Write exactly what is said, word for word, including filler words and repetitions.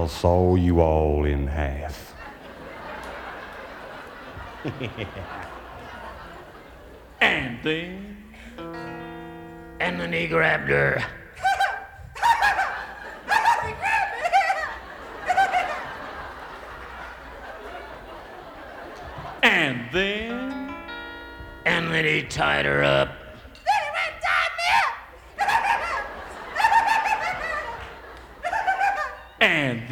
I'll saw you all in half. And then, and then he grabbed her. And then, and then he tied her up. And